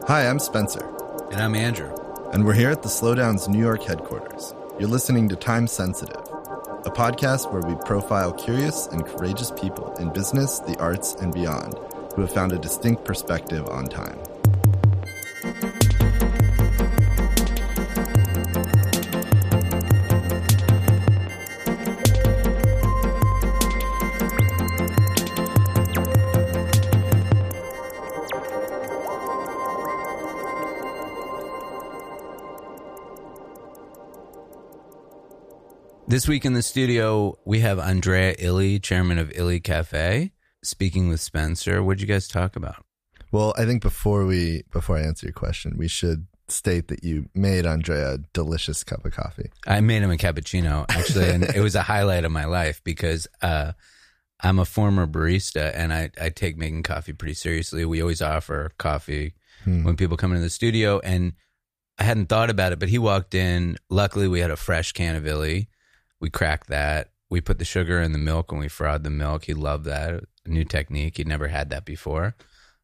Hi, I'm Spencer. And I'm Andrew. And we're here at the Slowdown's New York headquarters. You're listening to Time Sensitive, a podcast where we profile curious and courageous people in business, the arts, and beyond who have found a distinct perspective on time. This week in the studio, we have Andrea Illy, chairman of Illy Cafe, speaking with Spencer. What did you guys talk about? Well, I think before I answer your question, we should state that you made Andrea a delicious cup of coffee. I made him a cappuccino, actually, and it was a highlight of my life because I'm a former barista, and I take making coffee pretty seriously. We always offer coffee when people come into the studio, and I hadn't thought about it, but he walked in. Luckily, we had a fresh can of Illy. We cracked that. We put the sugar in the milk and we fried the milk. He loved that. A new technique. He'd never had that before.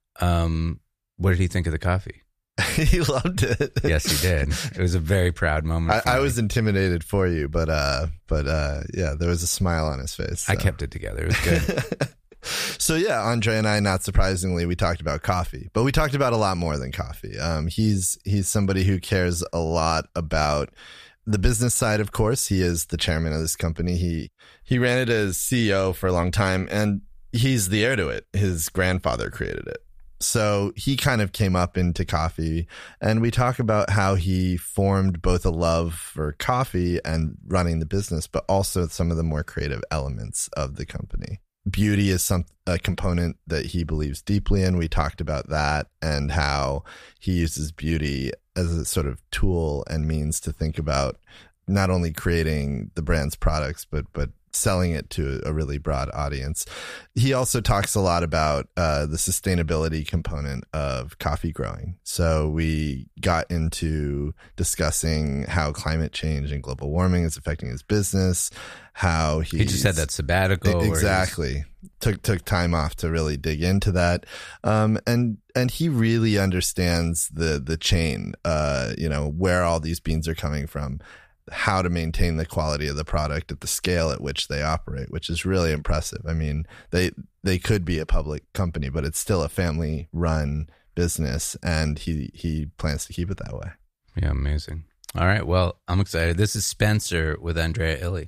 What did he think of the coffee? He loved it. Yes, he did. It was a very proud moment. I was intimidated for you, but yeah, there was a smile on his face. So. I kept it together. It was good. So yeah, Andre and I, not surprisingly, we talked about coffee, but we talked about a lot more than coffee. He's somebody who cares a lot about the business side. Of course, he is the chairman of this company. He ran it as CEO for a long time, and he's the heir to it. His grandfather created it. So he kind of came up into coffee, and we talk about how he formed both a love for coffee and running the business, but also some of the more creative elements of the company. Beauty is a component that he believes deeply in. We talked about that and how he uses beauty as a sort of tool and means to think about not only creating the brand's products, but selling it to a really broad audience. He also talks a lot about the sustainability component of coffee growing. So we got into discussing how climate change and global warming is affecting his business, how he just had that sabbatical. Exactly. Took time off to really dig into that. And he really understands the chain, where all these beans are coming from, how to maintain the quality of the product at the scale at which they operate, which is really impressive. I mean, they could be a public company, but it's still a family run business, and he plans to keep it that way. Yeah, amazing. All right, well, I'm excited. This is Spencer with Andrea Illy.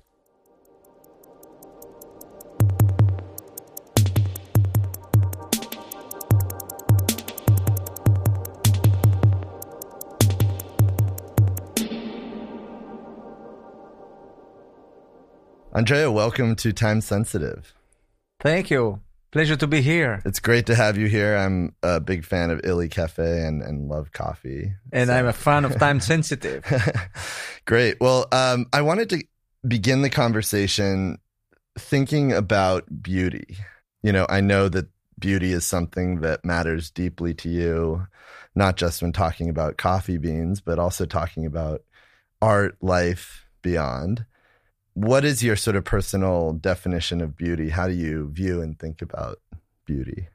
Andrea, welcome to Time Sensitive. Thank you. Pleasure to be here. It's great to have you here. I'm a big fan of Illy Cafe and love coffee. And I'm a fan of Time Sensitive. Great. Well, I wanted to begin the conversation thinking about beauty. I know that beauty is something that matters deeply to you, not just when talking about coffee beans, but also talking about art, life, beyond. What is your sort of personal definition of beauty? How do you view and think about beauty?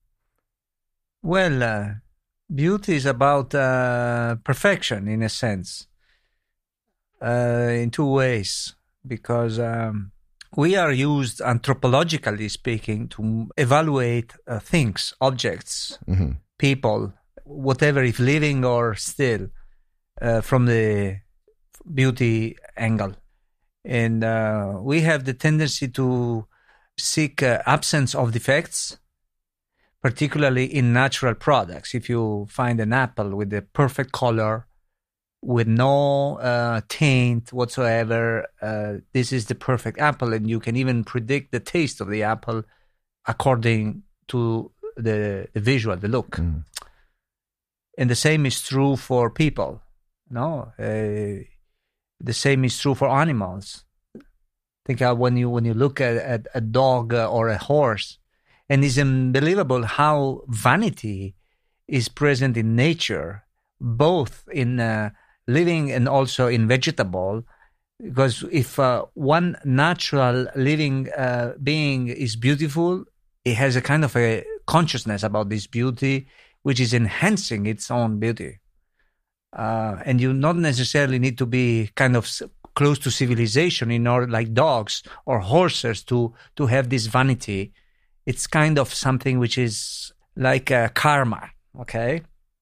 Well, beauty is about perfection, in a sense, in two ways, because we are used, anthropologically speaking, to evaluate things, objects, people, whatever, if living or still, from the beauty angle. And we have the tendency to seek absence of defects, particularly in natural products. If you find an apple with the perfect color, with no taint whatsoever, this is the perfect apple, and you can even predict the taste of the apple according to the visual, the look. And the same is true for people. The same is true for animals. Think of when you look at a dog or a horse, and it's unbelievable how vanity is present in nature, both in living and also in vegetable. Because if one natural living being is beautiful, it has a kind of a consciousness about this beauty, which is enhancing its own beauty. And you not necessarily need to be kind of close to civilization in order, like dogs or horses, to have this vanity. It's kind of something which is like karma, okay?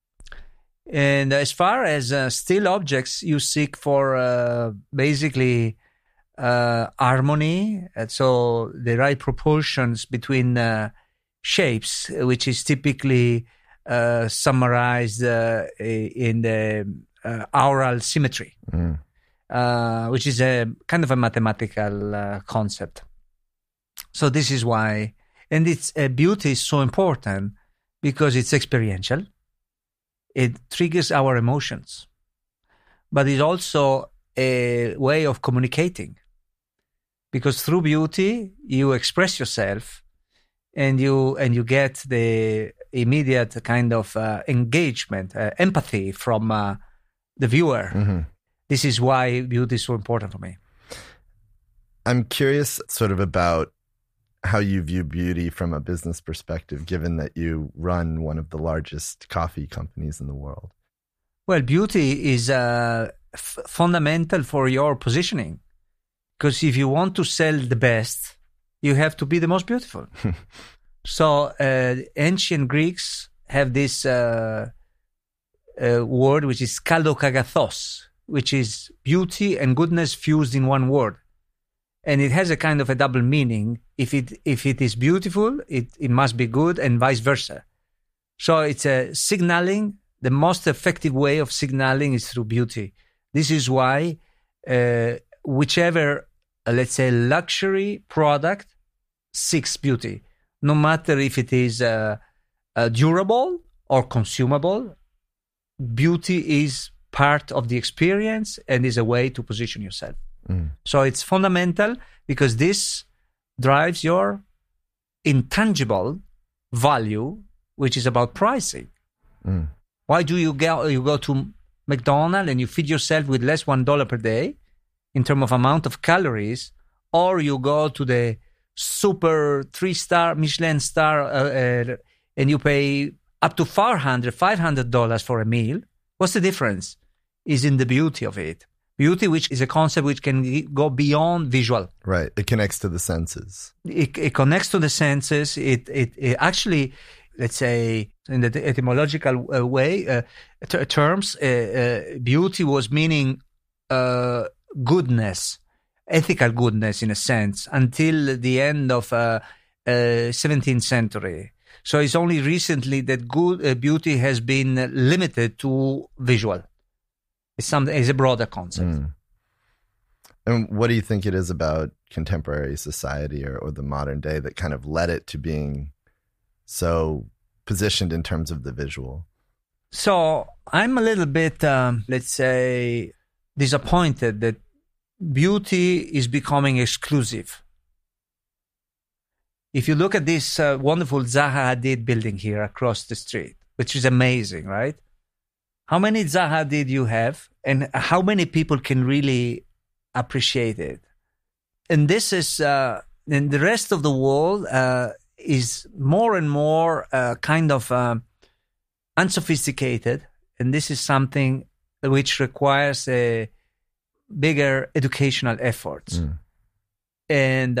And as far as still objects, you seek for basically harmony, and so the right proportions between shapes, which is typically summarized in the aural symmetry, which is a kind of a mathematical concept. So this is why, and its beauty is so important because it's experiential. It triggers our emotions, but it's also a way of communicating, because through beauty you express yourself, and you get the immediate kind of engagement, empathy from the viewer. Mm-hmm. This is why beauty is so important for me. I'm curious sort of about how you view beauty from a business perspective, given that you run one of the largest coffee companies in the world. Well, beauty is fundamental for your positioning, because if you want to sell the best, you have to be the most beautiful. So ancient Greeks have this word which is kalokagathos, which is beauty and goodness fused in one word. And it has a kind of a double meaning. If it is beautiful, it must be good, and vice versa. So it's a signaling. The most effective way of signaling is through beauty. This is why whichever, let's say, luxury product seeks beauty, no matter if it is durable or consumable. Beauty is part of the experience and is a way to position yourself. So it's fundamental, because this drives your intangible value, which is about pricing. Why do you go to McDonald's and you feed yourself with less $1 per day in terms of amount of calories, or you go to the super 3-star Michelin star and you pay up to $500 for a meal? What's the difference? Is in the beauty of it. Beauty, which is a concept which can go beyond visual. Right. It connects to the senses. It connects to the senses. It actually, let's say, in the etymological way, terms, beauty was meaning goodness, ethical goodness in a sense, until the end of 17th century. So it's only recently that good beauty has been limited to visual. It's a broader concept. And what do you think it is about contemporary society or the modern day that kind of led it to being so positioned in terms of the visual? So I'm a little bit, let's say, disappointed that beauty is becoming exclusive. If you look at this wonderful Zaha Hadid building here across the street, which is amazing, right? How many Zaha Hadid you have, and how many people can really appreciate it? And this is, and the rest of the world is more and more kind of unsophisticated, and this is something which requires a bigger educational efforts. And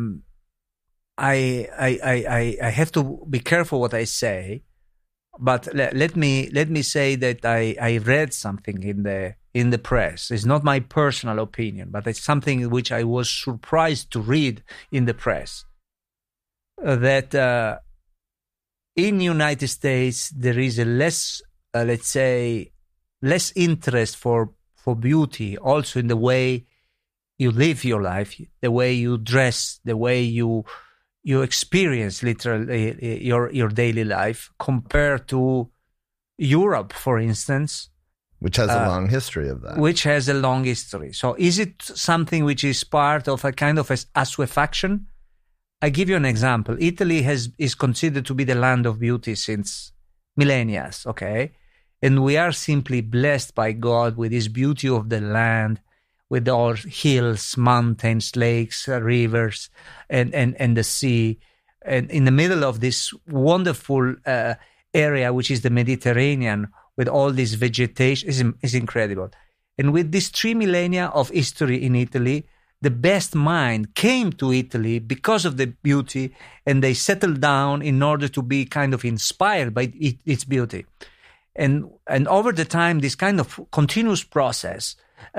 I have to be careful what I say. But let me say that I read something in the press. It's not my personal opinion, but it's something which I was surprised to read in the press. That in the United States there is a less, let's say, less interest for beauty, also in the way you live your life, the way you dress, the way you experience literally your daily life, compared to Europe, for instance. Which has a long history of that. Which has a long history. So is it something which is part of a kind of assuefaction? I give you an example. Italy is considered to be the land of beauty since millennia, okay? And we are simply blessed by God with this beauty of the land, with our hills, mountains, lakes, rivers, and the sea. And in the middle of this wonderful area, which is the Mediterranean, with all this vegetation, is incredible. And with these 3 millennia of history in Italy, the best mind came to Italy because of the beauty, and they settled down in order to be kind of inspired by its beauty. And over the time, this kind of continuous process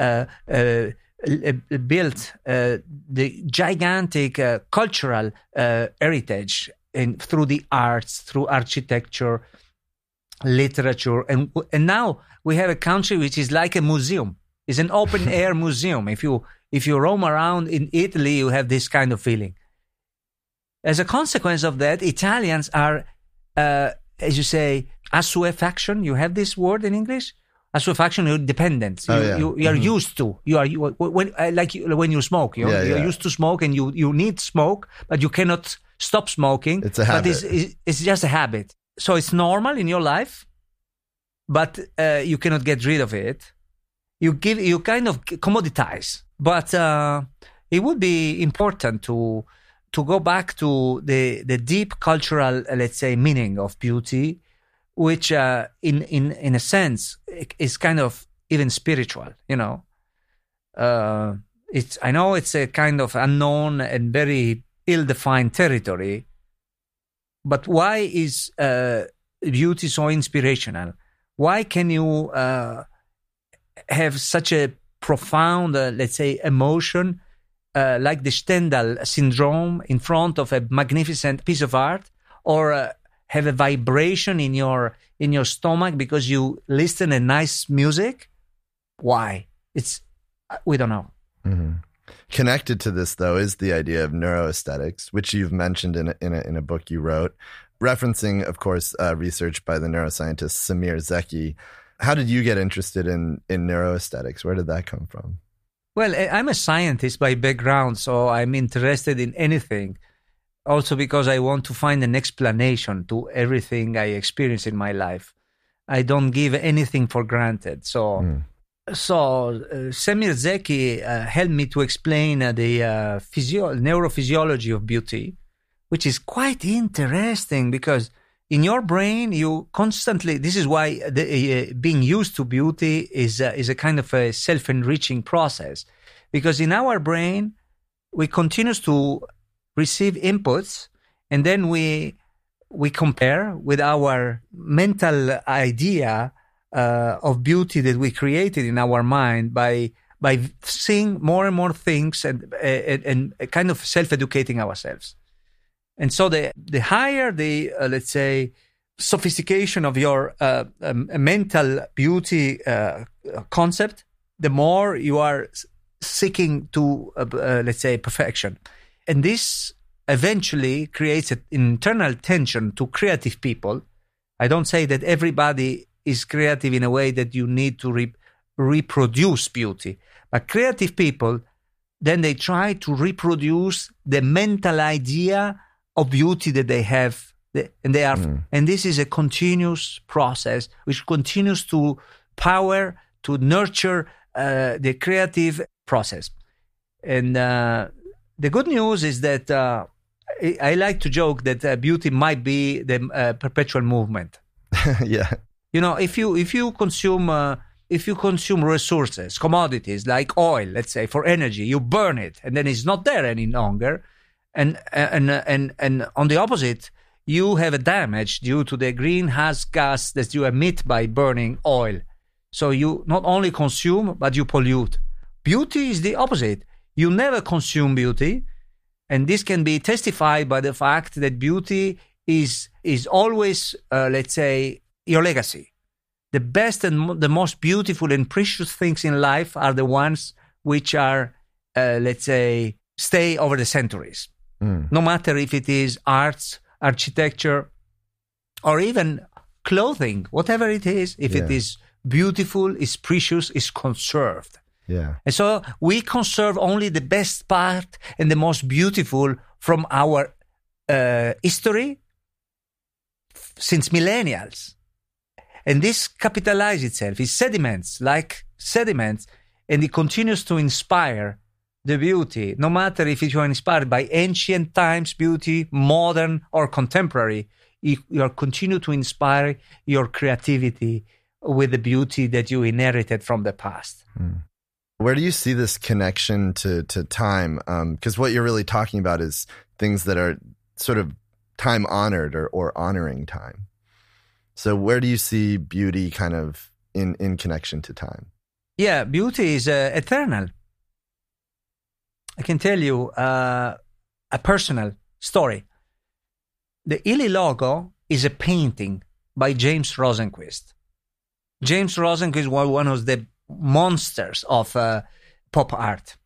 built the gigantic cultural heritage through the arts, through architecture, literature, and now we have a country which is like a museum. It's an open air museum. If you roam around in Italy, you have this kind of feeling. As a consequence of that, Italians are, as you say, assuefaction. You have this word in English? Assuefaction, you're dependent. You are used to. When you smoke, you're used to smoke, and you need smoke, but you cannot stop smoking. It's a habit. But it's just a habit. So it's normal in your life, but you cannot get rid of it. You kind of commoditize. But it would be important to go back to the deep cultural, let's say, meaning of beauty, which in a sense is kind of even spiritual. I know it's a kind of unknown and very ill-defined territory, but why is beauty so inspirational? Why can you have such a profound, let's say, emotion like the Stendhal syndrome in front of a magnificent piece of art, or have a vibration in your stomach because you listen to nice music? Why? We don't know. Mm-hmm. Connected to this, though, is the idea of neuroaesthetics, which you've mentioned in a book you wrote, referencing, of course, research by the neuroscientist Semir Zeki. How did you get interested in neuroaesthetics? Where did that come from? Well, I'm a scientist by background, so I'm interested in anything. Also because I want to find an explanation to everything I experience in my life. I don't give anything for granted. So Semir Zeki helped me to explain the neurophysiology of beauty, which is quite interesting because in your brain, you constantly, this is why being used to beauty is a kind of a self-enriching process. Because in our brain, we continue to receive inputs, and then we compare with our mental idea of beauty that we created in our mind by seeing more and more things and kind of self-educating ourselves. And so the higher the, let's say, sophistication of your mental beauty concept, the more you are seeking to, let's say, perfection. And this eventually creates an internal tension to creative people. I don't say that everybody is creative in a way that you need to reproduce beauty. But creative people, then they try to reproduce the mental idea of beauty that they have. And they are, and this is a continuous process which continues to power, to nurture the creative process. And the good news is that I like to joke that beauty might be the perpetual movement. Yeah. If you consume resources, commodities like oil, let's say, for energy, you burn it, and then it's not there any longer. And on the opposite, you have a damage due to the greenhouse gas that you emit by burning oil. So you not only consume, but you pollute. Beauty is the opposite. You never consume beauty. And this can be testified by the fact that beauty is always, let's say, your legacy. The best and the most beautiful and precious things in life are the ones which are, let's say, stay over the centuries. No matter if it is arts, architecture, or even clothing, whatever it is, if it is beautiful, is precious, is conserved. Yeah. And so we conserve only the best part and the most beautiful from our history since millennials. And this capitalizes itself. It sediments like sediments, and it continues to inspire the beauty, no matter if you are inspired by ancient times beauty, modern or contemporary. You are continue to inspire your creativity with the beauty that you inherited from the past. Where do you see this connection to time? Because what you're really talking about is things that are sort of time honored or honoring time. So where do you see beauty kind of in connection to time? Yeah, beauty is eternal. I can tell you a personal story. The Illy logo is a painting by James Rosenquist. James Rosenquist was one of the monsters of pop art.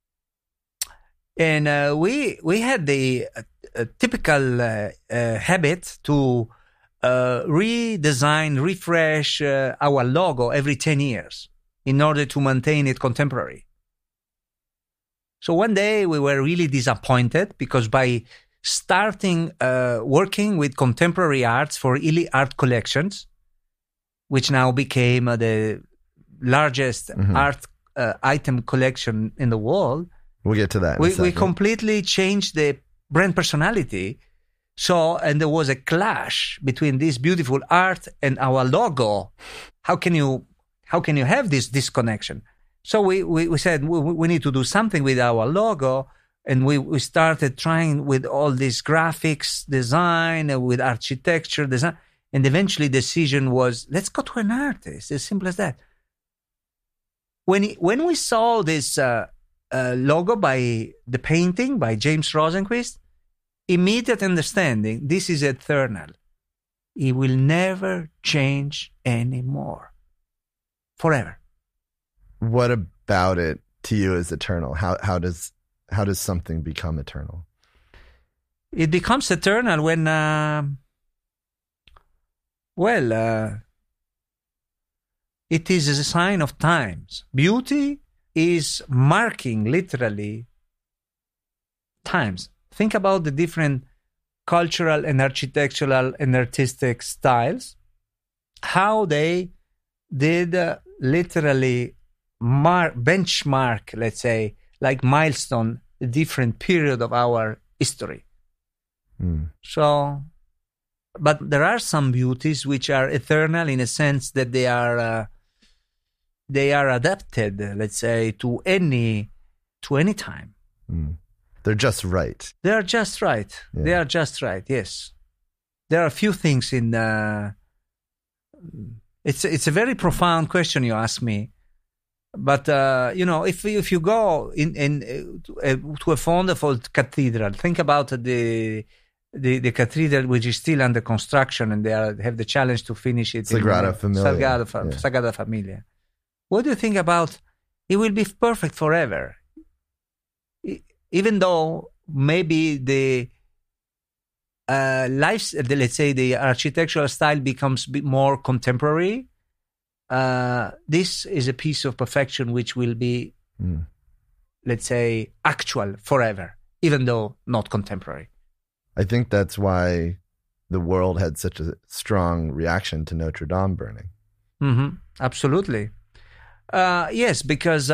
And we had the typical habit to redesign, refresh our logo every 10 years in order to maintain it contemporary. So one day we were really disappointed because by starting working with contemporary arts for Illy Art Collections, which now became the largest art item collection in the world. We'll get to that. We completely changed the brand personality. So, and there was a clash between this beautiful art and our logo. How can you have this disconnection? So we said we need to do something with our logo. And we started trying with all this graphics design, with architecture design. And eventually the decision was, let's go to an artist. As simple as that. When we saw this logo by the painting by James Rosenquist, immediate understanding, this is eternal. It will never change anymore. Forever. What about it to you is eternal? How does something become eternal? It becomes eternal when, it is a sign of times. Beauty is marking literally times. Think about the different cultural and architectural and artistic styles, how they did literally benchmark, let's say, like milestone, a different period of our history. So, but there are some beauties which are eternal in a sense that they are adapted, let's say, to any time. They're just right. They are just right. Yeah. They are just right. Yes, there are a few things in. It's a very profound question you ask me, but if you go to a wonderful cathedral, think about the cathedral which is still under construction, and they have the challenge to finish it. Sagrada Familia. Sagrada Familia. What do you think about? It will be perfect forever, even though maybe the let's say the architectural style becomes a bit more contemporary. This is a piece of perfection which will be, let's say, actual forever, even though not contemporary. I think that's why the world had such a strong reaction to Notre Dame burning. Absolutely. Yes, because,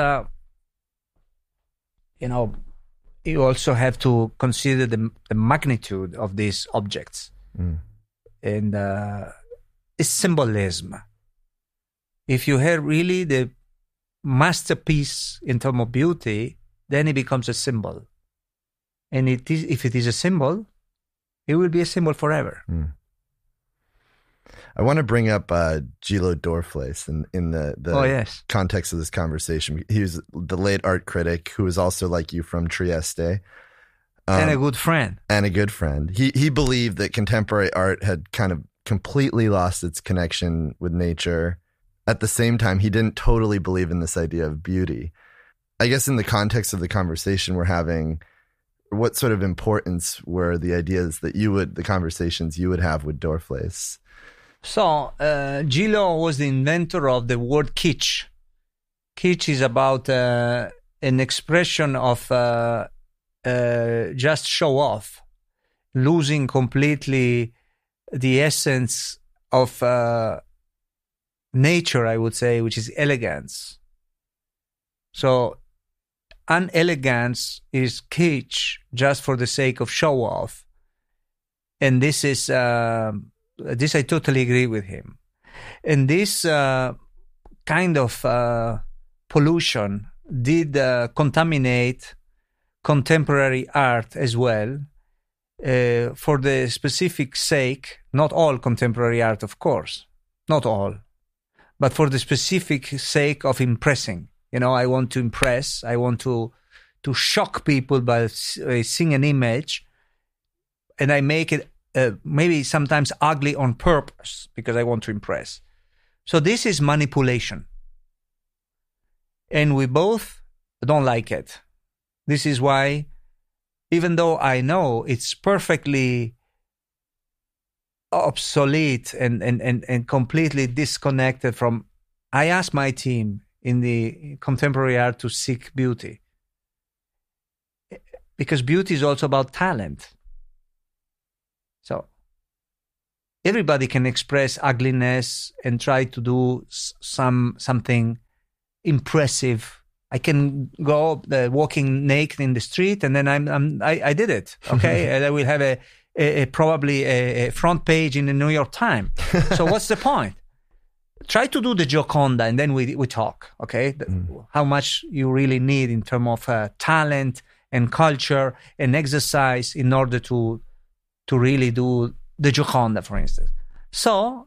you also have to consider the magnitude of these objects and its symbolism. If you have really the masterpiece in terms of beauty, then it becomes a symbol. And if it is a symbol, it will be a symbol forever. I want to bring up Gillo Dorfles in the context of this conversation. He was the late art critic who was also, like you, from Trieste. And a good friend. He believed that contemporary art had kind of completely lost its connection with nature. At the same time, he didn't totally believe in this idea of beauty. I guess in the context of the conversation we're having, what sort of importance were the ideas that the conversations you would have with Dorfles? So, Gillo was the inventor of the word kitsch. Kitsch is about an expression of just show off, losing completely the essence of nature, I would say, which is elegance. So, unelegance is kitsch just for the sake of show off. And this is this I totally agree with him. And this kind of pollution did contaminate contemporary art as well, for the specific sake, not all contemporary art, of course, not all, but for the specific sake of impressing. I want to impress, I want to shock people by seeing an image, and I make it maybe sometimes ugly on purpose because I want to impress. So this is manipulation. And we both don't like it. This is why, even though I know it's perfectly obsolete and completely disconnected from, I ask my team in the contemporary art to seek beauty. Because beauty is also about talent. So everybody can express ugliness and try to do something impressive. I can go walking naked in the street, and then I did it. Okay, and I will have a probably a front page in the New York Times. So what's the point? Try to do the Gioconda, and then we talk. Okay, how much you really need in terms of talent and culture and exercise in order to really do the Gioconda, for instance. So.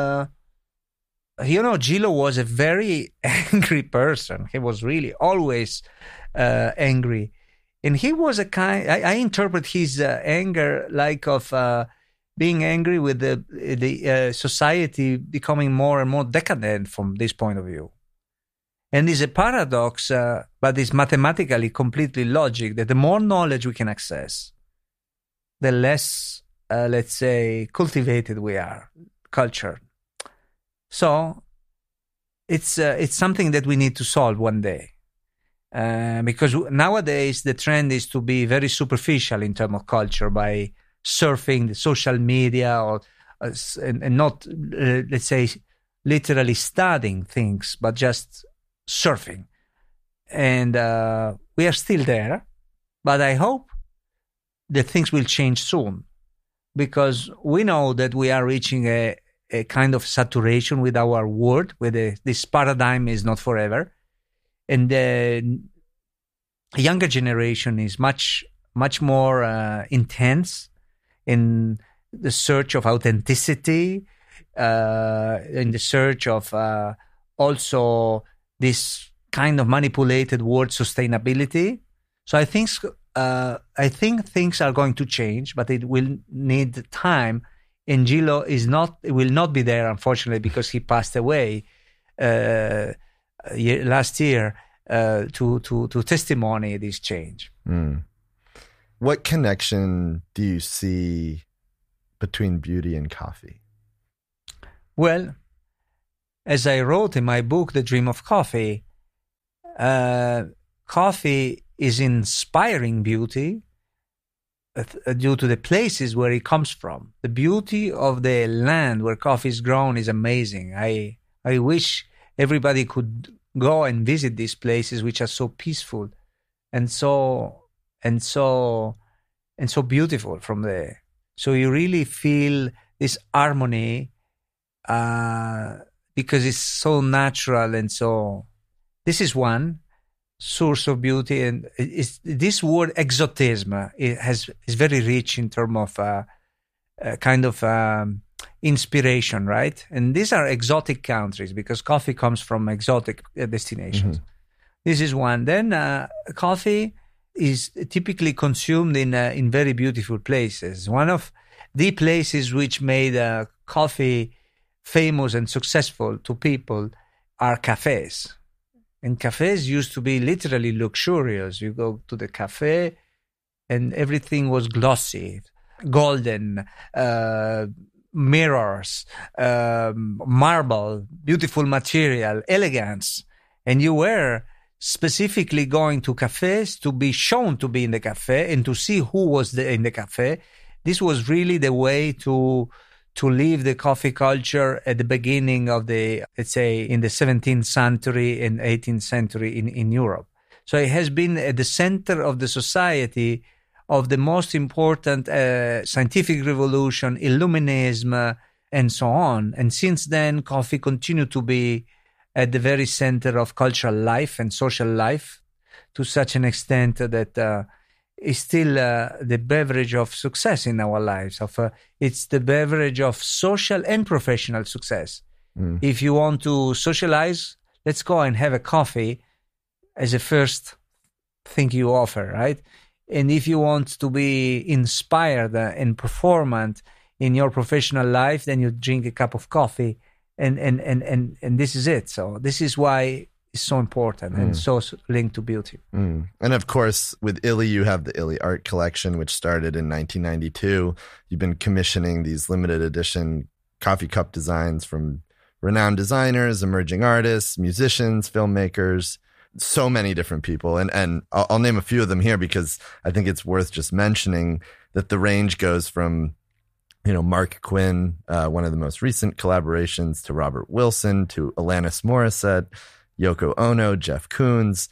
Gillo was a very angry person. He was really always angry. And he was a kind, I interpret his anger like of being angry with the society becoming more and more decadent from this point of view. And it's a paradox, but it's mathematically completely logic, that the more knowledge we can access, the less, let's say, cultivated we are, cultured. So it's something that we need to solve one day, because nowadays the trend is to be very superficial in terms of culture by surfing the social media and not let's say literally studying things, but just surfing. And we are still there, but I hope that things will change soon, because we know that we are reaching a kind of saturation with our world, where this paradigm is not forever. And the younger generation is much more intense in the search of authenticity, in the search of also this kind of manipulated word sustainability. So I think things are going to change, but it will need time. And Gillo will not be there, unfortunately, because he passed away last year to testimony this change. What connection do you see between beauty and coffee? Well, as I wrote in my book, The Dream of Coffee, coffee is inspiring beauty due to the places where it comes from. The beauty of the land where coffee is grown is amazing. I wish everybody could go and visit these places, which are so peaceful and so beautiful from there. So you really feel this harmony because it's so natural, and so this is one source of beauty. And this word exotism is very rich in terms of kind of inspiration, right? And these are exotic countries because coffee comes from exotic destinations. Mm-hmm. This is one. Then coffee is typically consumed in very beautiful places. One of the places which made coffee famous and successful to people are cafes. And cafes used to be literally luxurious. You go to the cafe and everything was glossy, golden, mirrors, marble, beautiful material, elegance. And you were specifically going to cafes to be shown to be in the cafe and to see who was in the cafe. This was really the way to live the coffee culture at the beginning of the, let's say, in the 17th century and 18th century in Europe. So it has been at the center of the society of the most important scientific revolution, Illuminism, and so on. And since then, coffee continued to be at the very center of cultural life and social life, to such an extent that it's still the beverage of success in our lives. It's the beverage of social and professional success. If you want to socialize, let's go and have a coffee as a first thing you offer, right? And if you want to be inspired and performant in your professional life, then you drink a cup of coffee, and this is it. So this is why it's so important and so linked to beauty. And of course, with Illy, you have the Illy Art Collection, which started in 1992. You've been commissioning these limited edition coffee cup designs from renowned designers, emerging artists, musicians, filmmakers, so many different people. And I'll name a few of them here because I think it's worth just mentioning that the range goes from, Mark Quinn, one of the most recent collaborations, to Robert Wilson, to Alanis Morissette, Yoko Ono, Jeff Koons.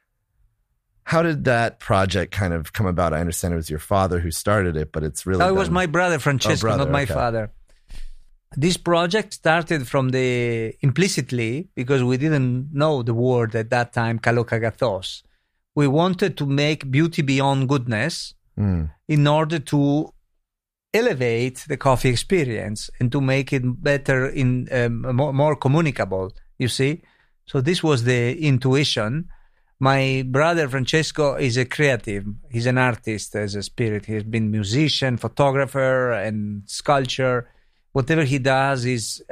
How did that project kind of come about? I understand it was your father who started it, but it's really... it was my brother, Francesco, not my father. This project started from implicitly, because we didn't know the word at that time, kalokagathos. We wanted to make beauty beyond goodness in order to elevate the coffee experience and to make it better, more communicable, you see? So this was the intuition. My brother Francesco is a creative. He's an artist as a spirit. He's been musician, photographer, and sculpture. Whatever he does is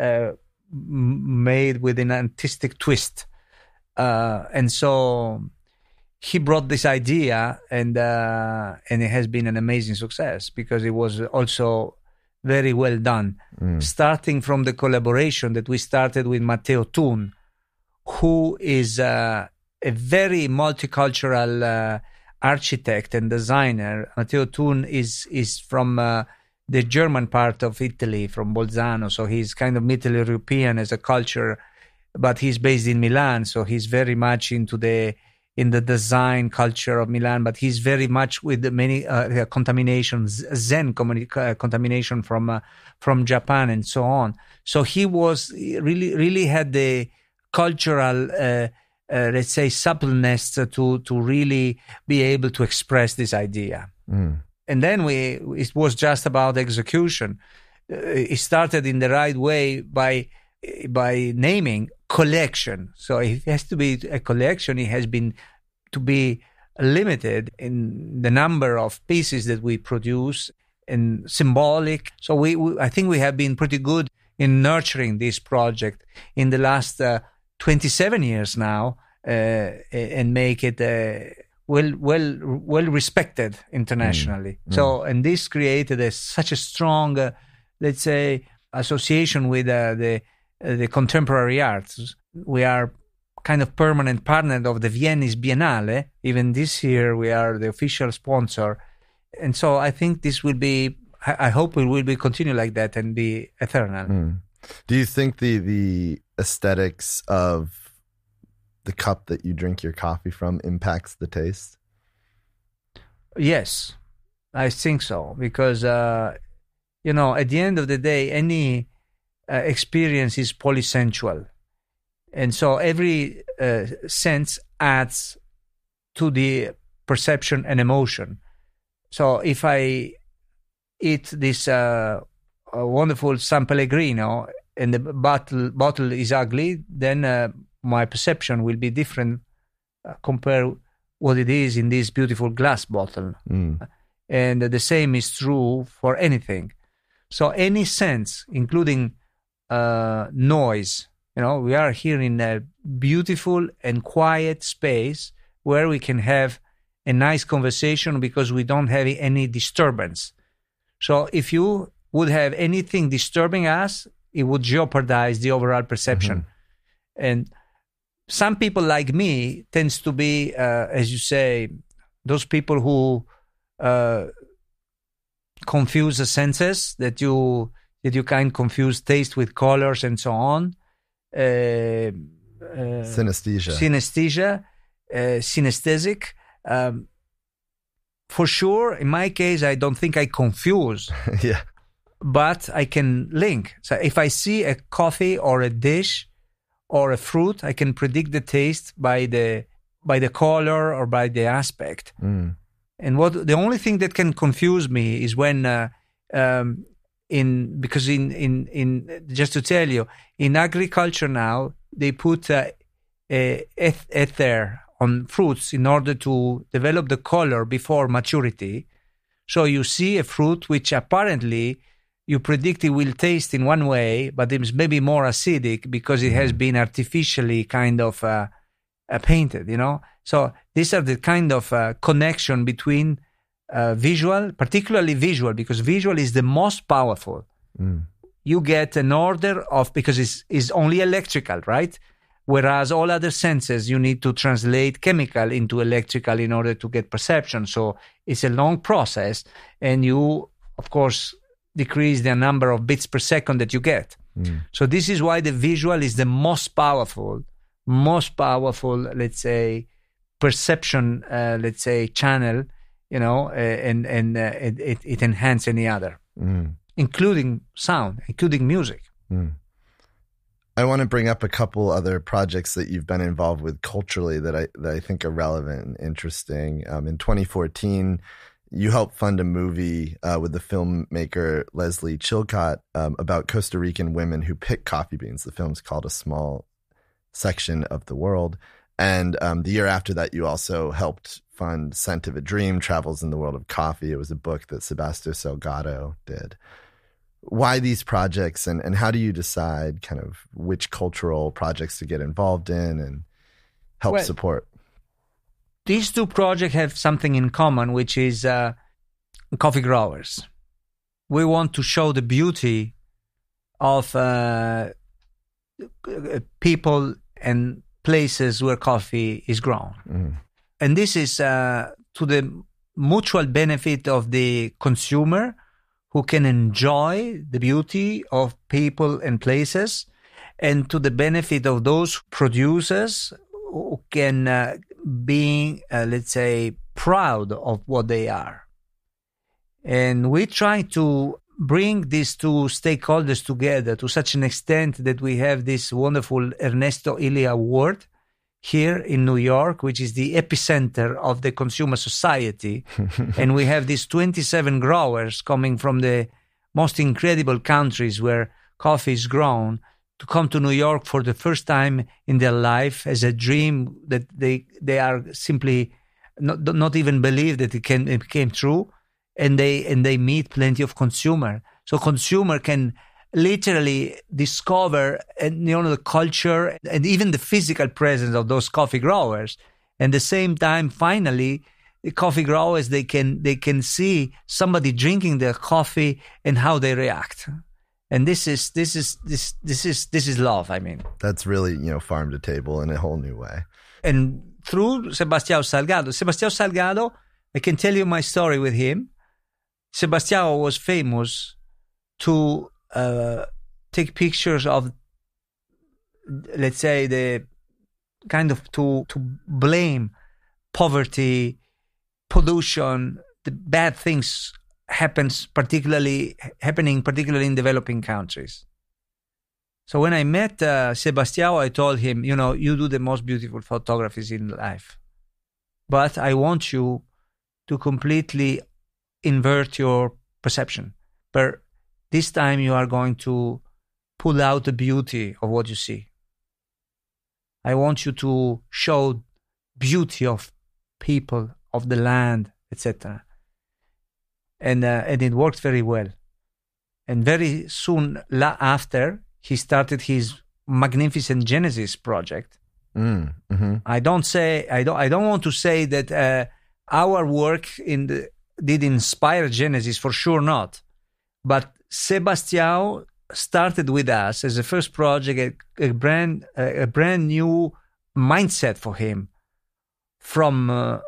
made with an artistic twist. And so he brought this idea, and it has been an amazing success because it was also very well done. Starting from the collaboration that we started with Matteo Thun, who is a very multicultural architect and designer. Matteo Thun is from the German part of Italy, from Bolzano, so he's kind of Middle European as a culture, but he's based in Milan, so he's very much in the design culture of Milan, but he's very much with the many contaminations, Zen contamination from Japan and so on. So he was really had the cultural, let's say, suppleness to really be able to express this idea. And then it was just about execution. It started in the right way by naming collection. So it has to be a collection. It has been to be limited in the number of pieces that we produce and symbolic. So I think we have been pretty good in nurturing this project in the last 27 years now, and make it well respected internationally. So, and this created such a strong, let's say, association with the contemporary arts. We are kind of permanent partner of the Venice Biennale. Even this year, we are the official sponsor. And so I think this will be, I hope it will be continue like that and be eternal. Do you think the aesthetics of the cup that you drink your coffee from impacts the taste? Yes, I think so. Because, at the end of the day, any experience is polysensual. And so every sense adds to the perception and emotion. So if I eat this wonderful San Pellegrino and the bottle is ugly, then my perception will be different compared what it is in this beautiful glass bottle. And the same is true for anything. So any sense, including noise, we are here in a beautiful and quiet space where we can have a nice conversation because we don't have any disturbance. So if you would have anything disturbing us, it would jeopardize the overall perception. And some people like me tends to be, as you say, those people who confuse the senses, that you can confuse taste with colors and so on. Synesthesia. Synesthetic. for sure, in my case, I don't think I confuse, Yeah. but I can link. So if I see a coffee or a dish or a fruit, I can predict the taste by the color or by the aspect. Mm. And the only thing that can confuse me is when because just to tell you, in agriculture now they put ether on fruits in order to develop the color before maturity. So you see a fruit which apparently you predict it will taste in one way, but it's maybe more acidic because it has been artificially kind of painted, So these are the kind of connection between visual, particularly visual, because visual is the most powerful. Mm. You get an order because it's only electrical, right? Whereas all other senses, you need to translate chemical into electrical in order to get perception. So it's a long process, and you, of course, decrease the number of bits per second that you get. Mm. So this is why the visual is the most powerful, let's say, perception, let's say, channel, and it enhances any other, including sound, including music. Mm. I want to bring up a couple other projects that you've been involved with culturally that I think are relevant and interesting. In 2014, you helped fund a movie with the filmmaker Leslie Chilcott about Costa Rican women who pick coffee beans. The film's called A Small Section of the World. And the year after that, you also helped fund Scent of a Dream, Travels in the World of Coffee. It was a book that Sebastião Salgado did. Why these projects, and how do you decide kind of which cultural projects to get involved in and help support? These two projects have something in common, which is coffee growers. We want to show the beauty of people and places where coffee is grown. Mm. And this is to the mutual benefit of the consumer, who can enjoy the beauty of people and places, and to the benefit of those producers who can be, let's say, proud of what they are. And we try to bring these two stakeholders together to such an extent that we have this wonderful Ernesto Illia Award here in New York, which is the epicenter of the consumer society. And we have these 27 growers coming from the most incredible countries where coffee is grown to come to New York for the first time in their life as a dream that they are simply not even believe that it came true. And they meet plenty of consumer. So consumer can literally discover the culture and even the physical presence of those coffee growers. And at the same time, finally, the coffee growers they can see somebody drinking their coffee and how they react. And this is love. I mean, that's really farm to table in a whole new way. And through Sebastião Salgado, I can tell you my story with him. Sebastião was famous to take pictures of, let's say, the kind of to blame poverty, pollution, the bad things happening particularly in developing countries. So when I met Sebastião, I told him, you do the most beautiful photographies in life, but I want you to completely invert your perception. But this time you are going to pull out the beauty of what you see. I want you to show beauty of people, of the land, etc. And it worked very well. And very soon after, he started his magnificent Genesis project. Mm-hmm. I don't want to say that our work did inspire Genesis, for sure not. But Sebastião started with us as a first project, a brand new mindset for him. From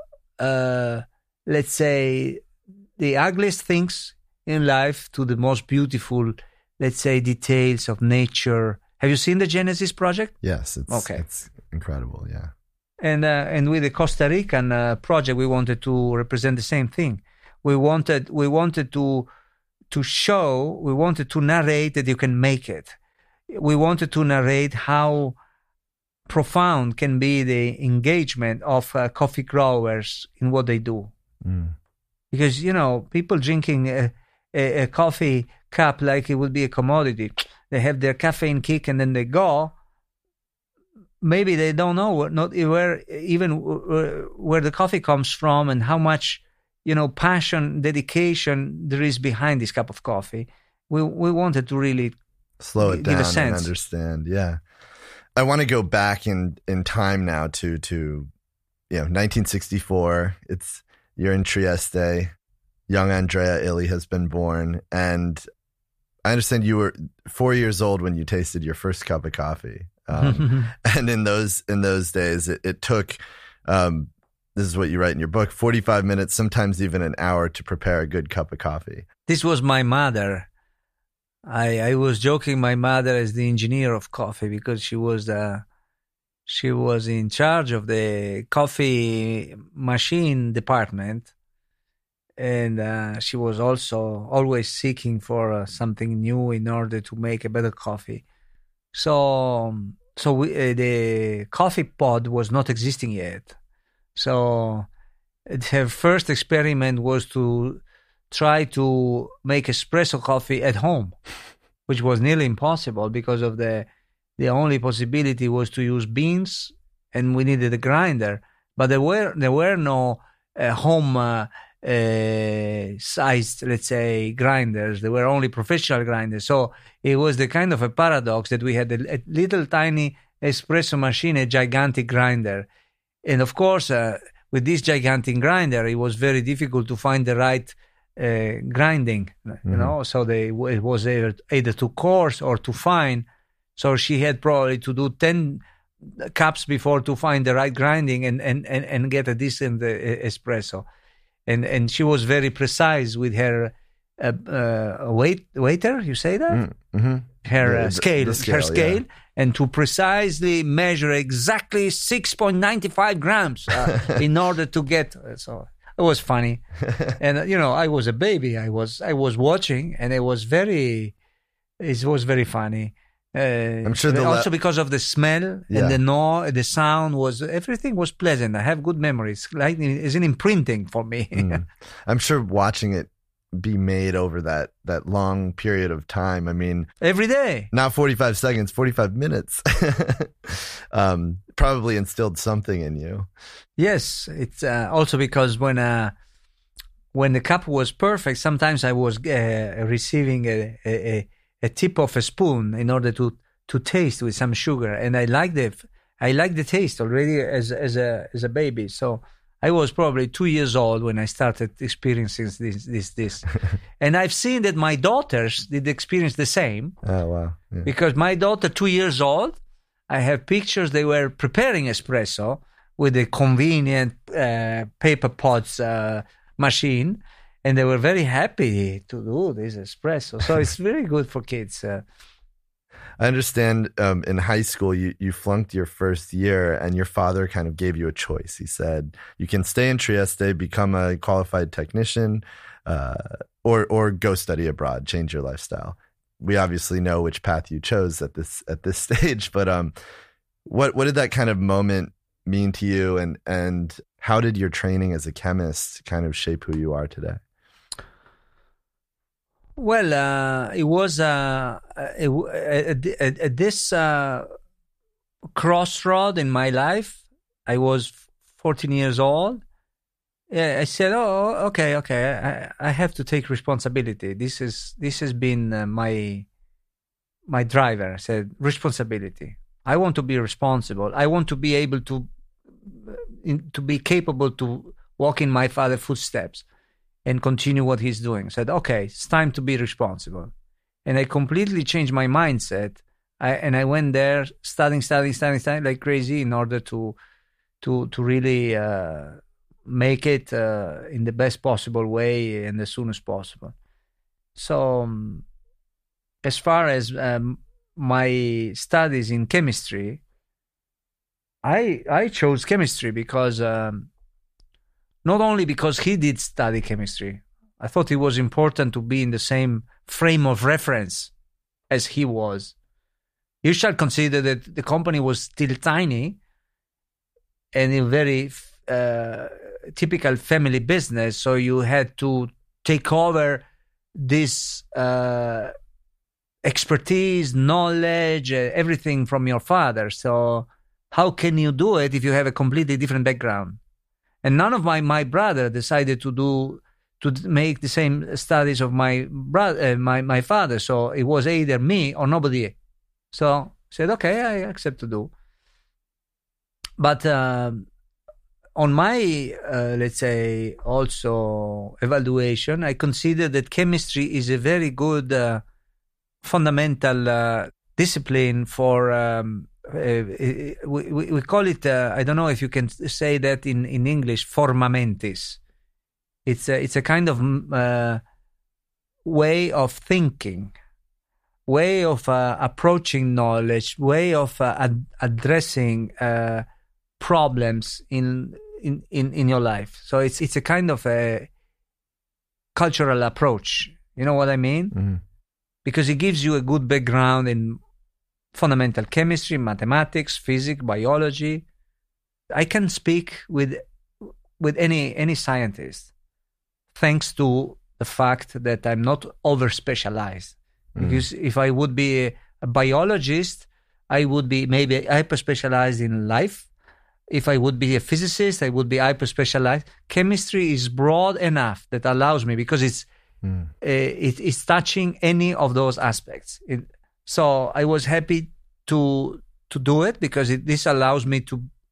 let's say the ugliest things in life to the most beautiful, let's say, details of nature. Have you seen the Genesis project? Yes, it's incredible. Yeah. And with the Costa Rican project, we wanted to represent the same thing. We wanted to show, we wanted to narrate that you can make it. We wanted to narrate how profound can be the engagement of coffee growers in what they do. Because, people drinking a coffee cup like it would be a commodity. They have their caffeine kick and then they go. Maybe they don't know where the coffee comes from and how much, passion, dedication there is behind this cup of coffee. We wanted to really slow it down and understand. Yeah. I want to go back in time now to 1964. You're in Trieste. Young Andrea Illy has been born, and I understand you were 4 years old when you tasted your first cup of coffee. And in those days, it took, this is what you write in your book, 45 minutes, sometimes even an hour to prepare a good cup of coffee. This was my mother. I was joking my mother as the engineer of coffee because she was in charge of the coffee machine department. And she was also always seeking for something new in order to make a better coffee. So the coffee pod was not existing yet. So her first experiment was to try to make espresso coffee at home, which was nearly impossible because of the only possibility was to use beans, and we needed a grinder. But there were no home sized, let's say, grinders. There were only professional grinders. So it was the kind of a paradox that we had a little tiny espresso machine, a gigantic grinder. And of course, with this gigantic grinder, it was very difficult to find the right grinding, so it was either too coarse or too fine. So she had probably to do 10 cups before to find the right grinding and get a decent espresso. And she was very precise with her waiter, you say that? Mm-hmm. Her scale, yeah. And to precisely measure exactly 6.95 grams in order to get. So it was funny. And, I was a baby. I was watching, and it was very funny. I'm sure also because of the smell and the sound everything was pleasant. I have good memories. Like it's an imprinting for me. I'm sure watching it be made over that long period of time. I mean, every day. Not 45 seconds, 45 minutes. Probably instilled something in you. Yes, it's also because when the cup was perfect, sometimes I was receiving a tip of a spoon in order to taste with some sugar, and I like the taste already as a baby. So I was probably 2 years old when I started experiencing this. And I've seen that my daughters did experience the same. Oh, wow. Yeah. Because my daughter, 2 years old, I have pictures, they were preparing espresso with a convenient paper pots machine, and they were very happy to do this espresso. So it's very good for kids. I understand in high school you flunked your first year, and your father kind of gave you a choice. He said, you can stay in Trieste, become a qualified technician, or go study abroad, change your lifestyle. We obviously know which path you chose at this stage, but what did that kind of moment mean to you, and how did your training as a chemist kind of shape who you are today? Well, it was at this crossroad in my life. I was 14 years old. I said, "Oh, okay. I have to take responsibility. This has been my driver." I said, "Responsibility. I want to be responsible. I want to be able to be capable to walk in my father's footsteps and continue what he's doing." I said, "Okay, it's time to be responsible." And I completely changed my mindset. I went there studying like crazy in order to really make it in the best possible way and as soon as possible. So as far as my studies in chemistry, I chose chemistry because not only because he did study chemistry. I thought it was important to be in the same frame of reference as he was. You shall consider that the company was still tiny and a very typical family business, so you had to take over this expertise, knowledge, everything from your father. So how can you do it if you have a completely different background? And none of my brother decided to make the same studies of my brother, my father. So it was either me or nobody. So I said, okay, I accept to do. But on my, let's say, also evaluation, I consider that chemistry is a very good fundamental discipline for, we call it, I don't know if you can say that in English, forma mentis. It's a kind of way of thinking, way of approaching knowledge, way of addressing problems in your life. So it's a kind of a cultural approach. You know what I mean? Mm-hmm. Because it gives you a good background in fundamental chemistry, mathematics, physics, biology. I can speak with any scientist, thanks to the fact that I'm not over-specialized. Because if I would be a biologist, I would be maybe hyper-specialized in life. If I would be a physicist, I would be hyper-specialized. Chemistry is broad enough that allows me, because it's touching any of those aspects. So I was happy to do it, because this allows me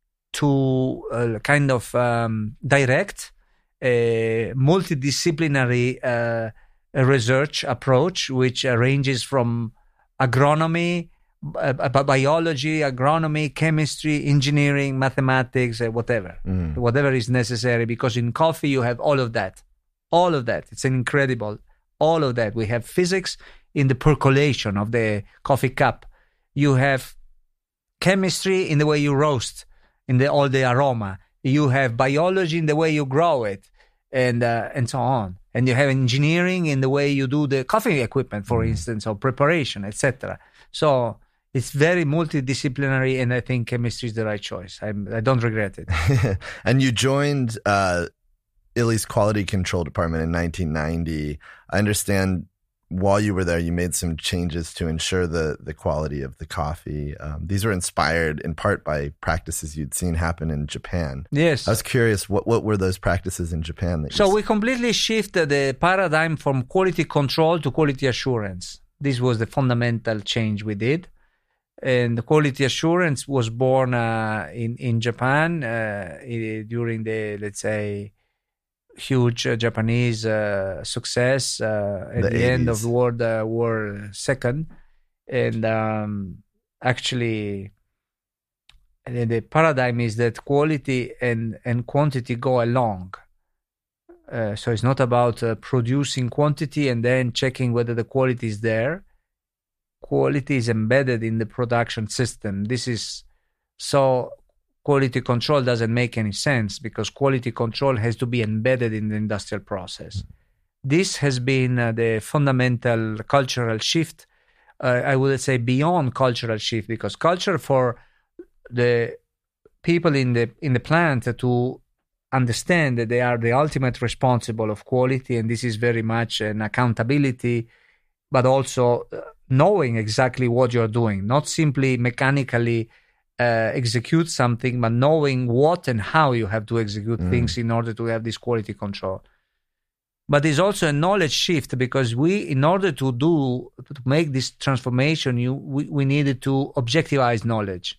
to kind of direct a multidisciplinary research approach, which ranges from agronomy, biology, agronomy, chemistry, engineering, mathematics, whatever is necessary. Because in coffee you have all of that. It's incredible. All of that. We have physics in the percolation of the coffee cup. You have chemistry in the way you roast, in all the aroma. You have biology in the way you grow it, and so on. And you have engineering in the way you do the coffee equipment, for instance, or preparation, etc. So it's very multidisciplinary, and I think chemistry is the right choice. I don't regret it. And you joined Illy's quality control department in 1990. I understand while you were there, you made some changes to ensure the quality of the coffee. These were inspired in part by practices you'd seen happen in Japan. Yes. I was curious, what were those practices in Japan? We completely shifted the paradigm from quality control to quality assurance. This was the fundamental change we did. And the quality assurance was born in Japan during the, let's say, huge Japanese success at the end of World War II. And actually, the paradigm is that quality and quantity go along. So it's not about producing quantity and then checking whether the quality is there. Quality is embedded in the production system. So quality control doesn't make any sense, because quality control has to be embedded in the industrial process. This has been the fundamental cultural shift. I would say beyond cultural shift, because culture for the people in the plant to understand that they are the ultimate responsible of quality, and this is very much an accountability, but also knowing exactly what you're doing, not simply mechanically execute something, but knowing what and how you have to execute things in order to have this quality control. But there's also a knowledge shift, because in order to make this transformation, we needed to objectivize knowledge.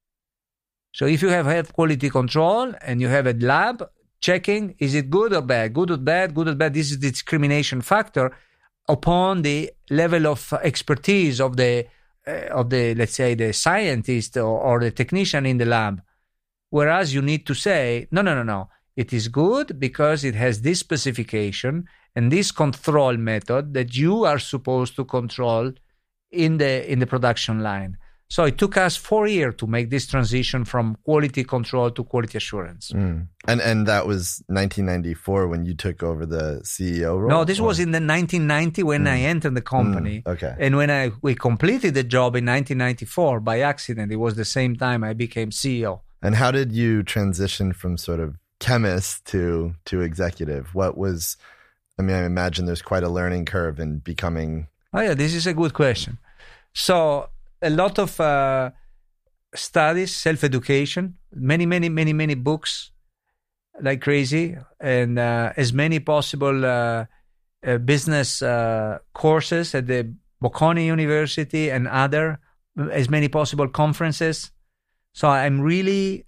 So if you have quality control and you have a lab checking, is it good or bad? Good or bad? Good or bad? This is the discrimination factor upon the level of expertise of the let's say the scientist or the technician in the lab. Whereas you need to say, no, it is good because it has this specification and this control method that you are supposed to control in the production line. So it took us 4 years to make this transition from quality control to quality assurance. And that was 1994 when you took over the CEO role? No, this was in the 1990 when I entered the company. Okay. And when we completed the job in 1994 by accident, it was the same time I became CEO. And how did you transition from sort of chemist to executive? What was, I imagine there's quite a learning curve in becoming... Oh yeah, this is a good question. So a lot of studies, self-education, many books like crazy, and as many possible business courses at the Bocconi University and as many possible conferences. So I'm really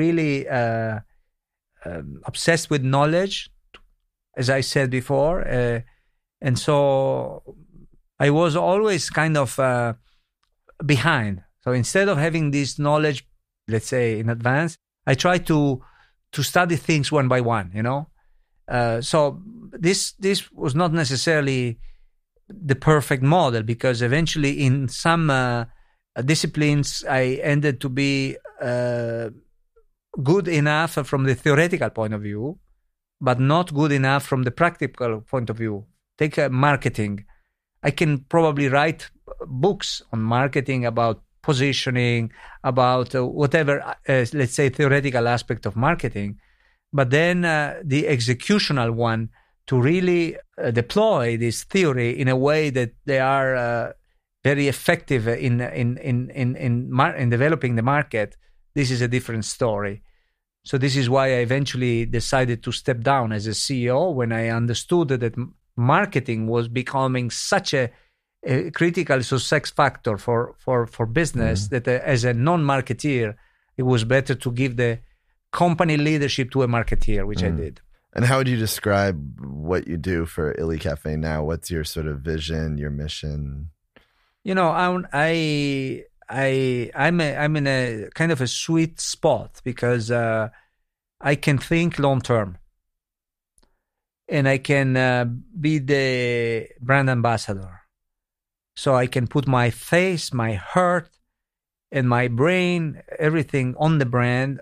obsessed with knowledge, as I said before, and so I was always kind of behind. So instead of having this knowledge, let's say in advance, I try to study things one by one, So this was not necessarily the perfect model, because eventually in some disciplines I ended to be good enough from the theoretical point of view, but not good enough from the practical point of view. Take marketing. I can probably write books on marketing about positioning, about whatever, let's say, theoretical aspect of marketing. But then the executional one, to really deploy this theory in a way that they are very effective in developing the market, this is a different story. So this is why I eventually decided to step down as a CEO when I understood that marketing was becoming such a critical success factor for business that as a non-marketeer, it was better to give the company leadership to a marketeer, which I did. And how would you describe what you do for Illy Cafe now? What's your sort of vision, your mission? I'm in a kind of a sweet spot because I can think long term, and I can be the brand ambassador. So I can put my face, my heart, and my brain, everything on the brand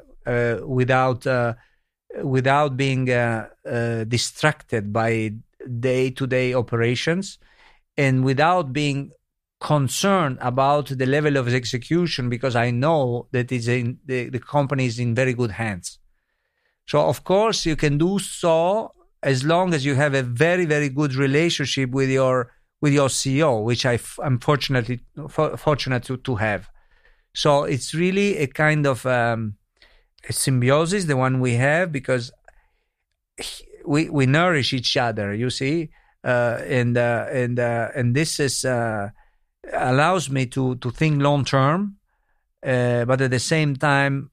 without being distracted by day-to-day operations, and without being concerned about the level of execution, because I know that the company is in very good hands. So of course you can do so as long as you have a very, very good relationship with your CEO, which I'm fortunate to have. So it's really a kind of a symbiosis, the one we have, because we nourish each other, you see, and this is allows me to think long term, but at the same time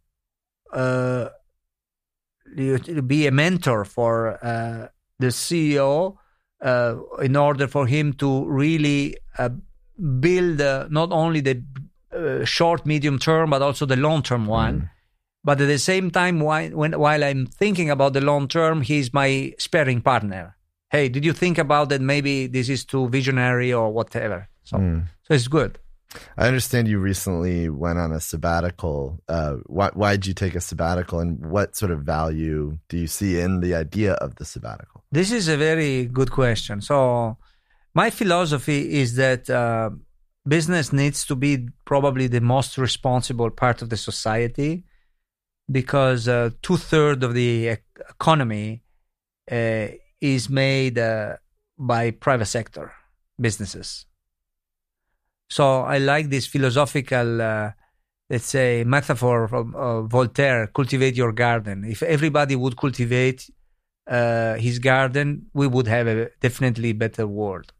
be a mentor for the CEO in order for him to really build not only the short, medium term, but also the long term one. But at the same time, while I'm thinking about the long term, he's my sparring partner. Hey, did you think about that? Maybe this is too visionary or whatever. So it's good. I understand you recently went on a sabbatical. Why did you take a sabbatical, and what sort of value do you see in the idea of the sabbatical? This is a very good question. So my philosophy is that business needs to be probably the most responsible part of the society, because 2/3 of the economy is made by private sector businesses. So I like this philosophical, let's say, metaphor from Voltaire, cultivate your garden. If everybody would cultivate his garden, we would have a definitely better world.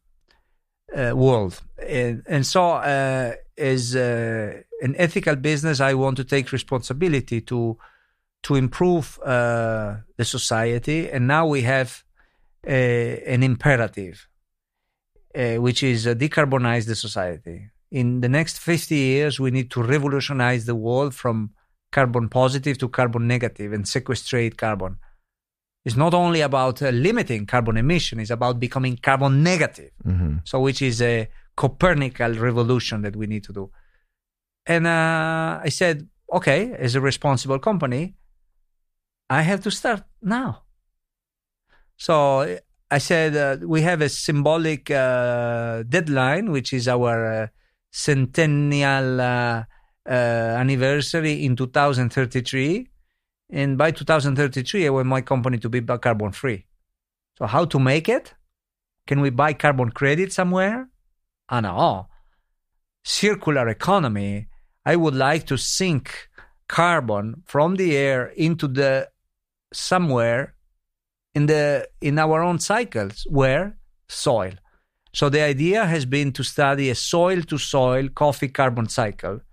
And so as an ethical business, I want to take responsibility to improve the society. And now we have an imperative, which is decarbonize the society. In the next 50 years, we need to revolutionize the world from carbon positive to carbon negative and sequestrate carbon. It's not only about limiting carbon emission, it's about becoming carbon negative. So which is a Copernican revolution that we need to do. And I said, okay, as a responsible company, I have to start now. So I said, we have a symbolic deadline, which is our centennial anniversary in 2033. And by 2033, I want my company to be carbon free. So how to make it? Can we buy carbon credit somewhere? No. Circular economy. I would like to sink carbon from the air into the somewhere in our own cycles. Where? Soil. So the idea has been to study a soil-to-soil coffee carbon cycle.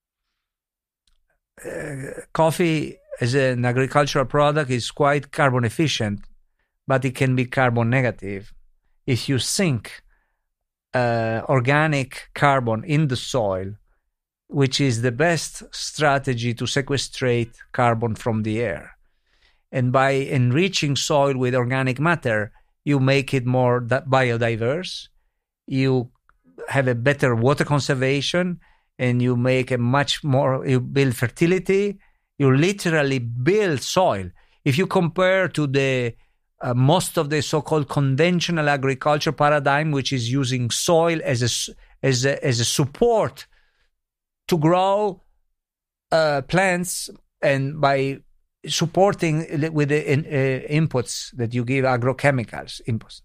Coffee as an agricultural product is quite carbon efficient, but it can be carbon negative. If you sink organic carbon in the soil, which is the best strategy to sequestrate carbon from the air. And by enriching soil with organic matter, you make it more biodiverse, you have a better water conservation, and you make a much more, you build fertility, you literally build soil. If you compare to the most of the so-called conventional agriculture paradigm, which is using soil as a support to grow plants, and by supporting with the inputs that you give, agrochemicals inputs.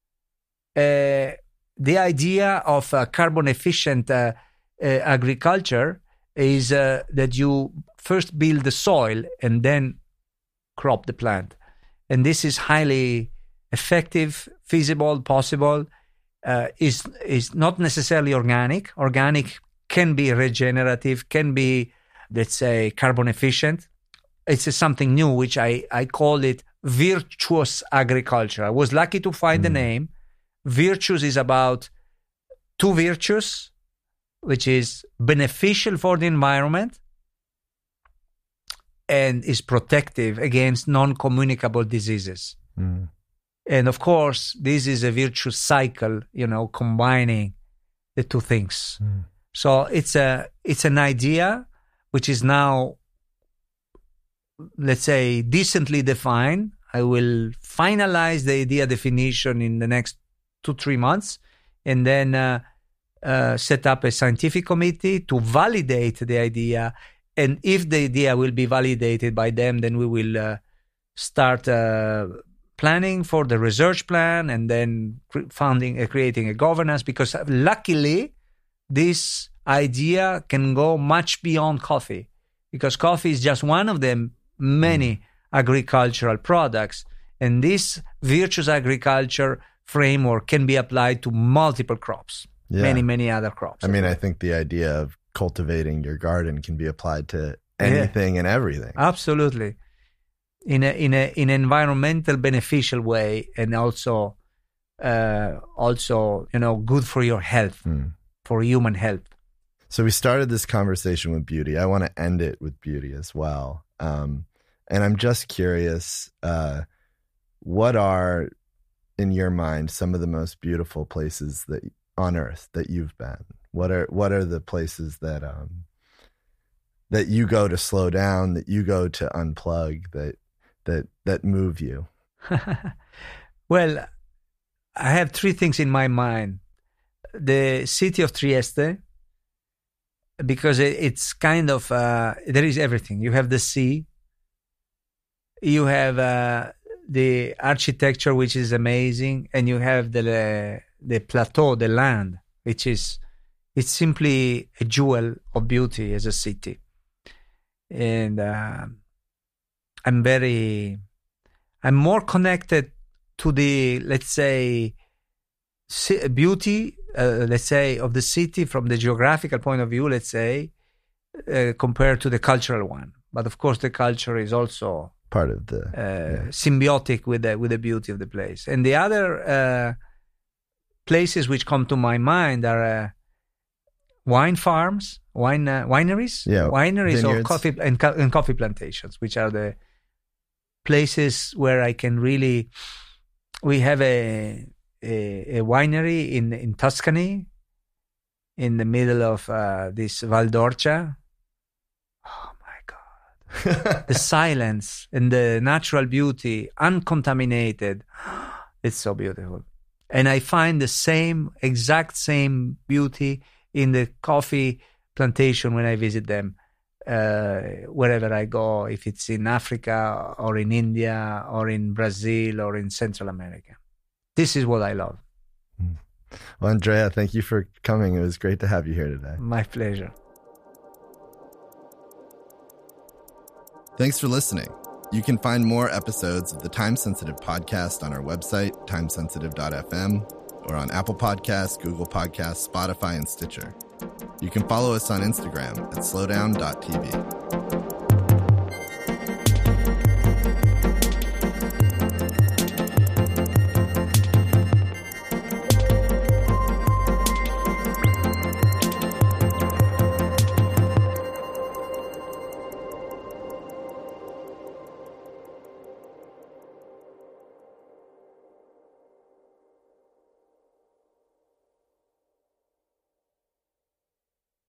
The idea of carbon efficient agriculture is that you first build the soil and then crop the plant. And this is highly effective, feasible, possible, is not necessarily organic. Organic can be regenerative, can be, let's say, carbon efficient. It's something new, which I call it virtuous agriculture. I was lucky to find the name. Virtuous is about two virtues, which is beneficial for the environment and is protective against non-communicable diseases. And of course, this is a virtuous cycle, combining the two things. So it's an idea which is now, let's say, decently defined. I will finalize the idea definition in the next 2-3 months, and then set up a scientific committee to validate the idea. And if the idea will be validated by them, then we will start planning for the research plan, and then creating a governance, because luckily this idea can go much beyond coffee, because coffee is just one of the many agricultural products. And this virtuous agriculture framework can be applied to multiple crops, many other crops. I mean, I think the idea of cultivating your garden can be applied to anything and everything. Absolutely. In an environmental beneficial way, and also good for your health, for human health. So we started this conversation with beauty. I want to end it with beauty as well. And I'm just curious, what are, in your mind, some of the most beautiful places that on earth that you've been? What are the places that that you go to slow down, that you go to unplug, that move you? Well, I have 3 things in my mind. The city of Trieste, because it's kind of there is everything. You have the sea, you have the architecture, which is amazing, and you have the plateau, the land, which is, it's simply a jewel of beauty as a city. And I'm more connected to the, let's say, beauty, let's say, of the city from the geographical point of view, let's say, compared to the cultural one. But of course, the culture is also part of the symbiotic with the beauty of the place. And the other places which come to my mind are wine farms, wineries, wineries, vineyards, or coffee and coffee plantations, which are the places where I can really. We have a winery in Tuscany, in the middle of this Val d'Orcia. Oh my God. The silence and the natural beauty, uncontaminated. It's so beautiful. And I find the exact same beauty in the coffee plantation when I visit them, wherever I go, if it's in Africa or in India or in Brazil or in Central America. This is what I love. Well, Andrea, thank you for coming. It was great to have you here today. My pleasure. Thanks for listening. You can find more episodes of the Time Sensitive podcast on our website, timesensitive.fm, or on Apple Podcasts, Google Podcasts, Spotify, and Stitcher. You can follow us on Instagram at slowdown.tv.